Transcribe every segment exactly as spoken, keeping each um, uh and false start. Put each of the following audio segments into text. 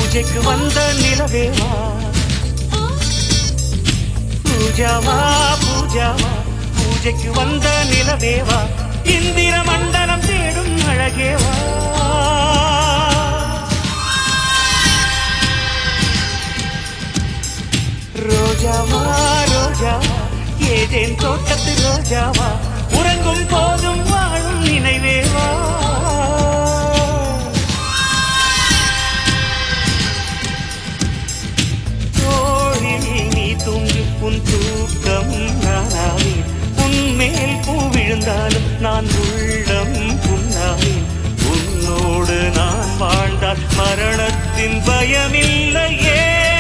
பூஜைக்கு வந்த நிலவேவா பூஜாவா பூஜாவா பூஜைக்கு வந்த நிலவேவா இந்திர மண்டலம் தேடும் அழகேவா ரோஜாவா ரோஜாவா ஏதேன் தோட்டத்து ரோஜாவா உறங்கும் போதும் வாழும் நினைவேவா தோழில் நீ தூங்கு உன் தூக்கம் நானாவே உன்மேல் பூ விழுந்தாலும் நான் உள்ளம் புண்ணாவே உன்னோடு நான் வாழ்ந்தால் மரணத்தின் பயமில்லையே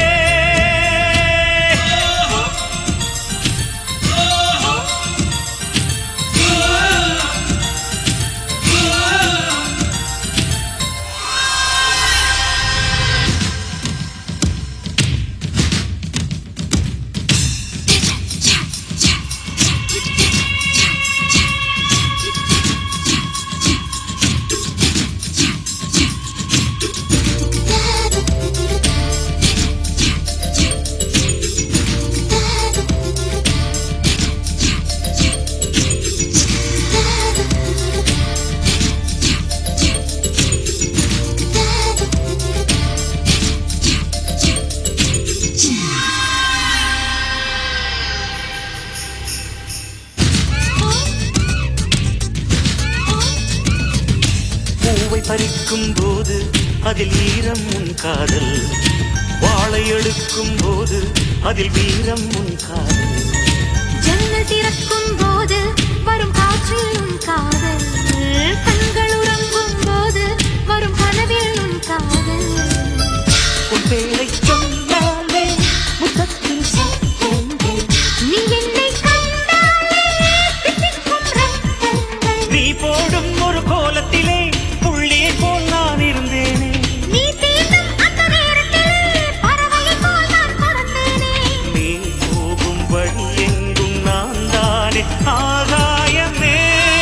பறிக்கும் போது அதில் ஈரம் உன் காதல் வாழை எடுக்கும் போது அதில் வீரம் உன் காதல் ஜன்னல் திறக்கும் போது வரும் காற்றில் உன் காதல் கண்கள் உறங்கும் போது வரும் கனவில் உன் காதல் உன் பேரை சொன்னாலே முத்தத்தில் சத்தங்கள் நீ என்னை கண்டாலே தித்திக்கும் ரத்தங்கள் நீ போடும் ஒரு கோலத்திலே புள்ளியை போல் நான் இருந்தேனே நீ தீண்டும் அந்த நேரத்திலே பறவையை போல் நான் பறந்தேனே நீ போகும் வழி எங்கும் நான் தானே ஆகாயமே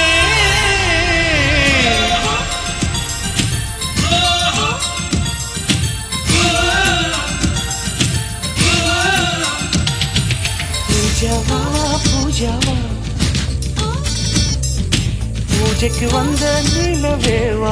பூஜாவா பூஜாவா பூஜைக்கு வந்த நிலவேவா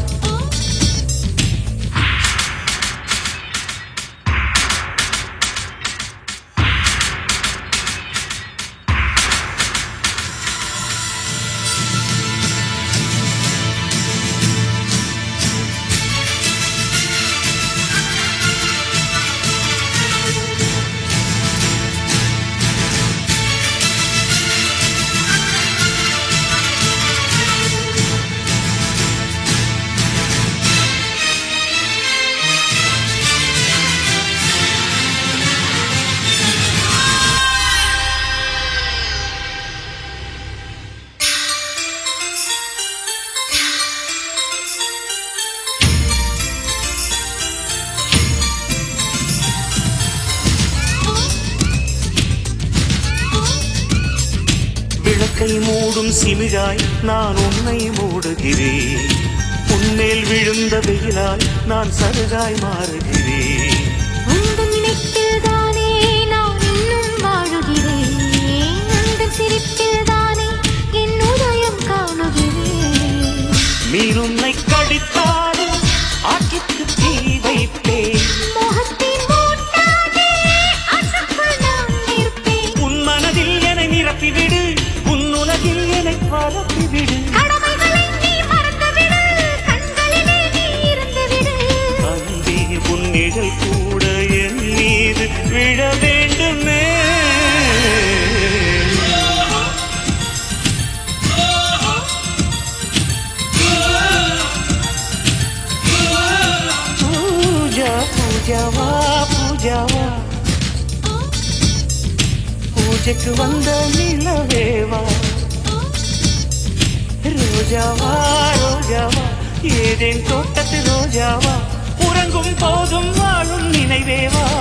விளக்கை மூடும் சிமிழாய் நான் உன்னை மூடுகிறேன் உன்மேல் விழுந்த வெயிலாய் நான் சருகாய் மாறுகிறேன் உந்தன் நினைப்பில் தானே நான் இன்னும் வாழுகிறேன் உந்தன் சிரிப்பில் தானே என் உதயம் காணுகிறேன் மீன் உன்னை கடித்தாலும் ஆற்றுக்கு தீ வைப்பேன் மோகத்தின் மூட்டானே அசக்குள் நான் நிற்பேன் உன் மனதில் என்னை நிரப்பிவிடு உன் உலகில் என்னை பரப்பிவிடு கடமைகளை நீ மறந்துவிடு கண்களிலே நீ இருந்துவிடு அன்பே உன் நிழல் கூட என் மீது விழ வேண்டுமே பூஜா பூஜாவா பூஜாவா பூஜைக்கு வந்த நிலவேவா ரோஜாவா ரோஜாவா ஏதேன் தோட்டத்து ரோஜாவா உறங்கும் போதும் வாழும் நினைவேவா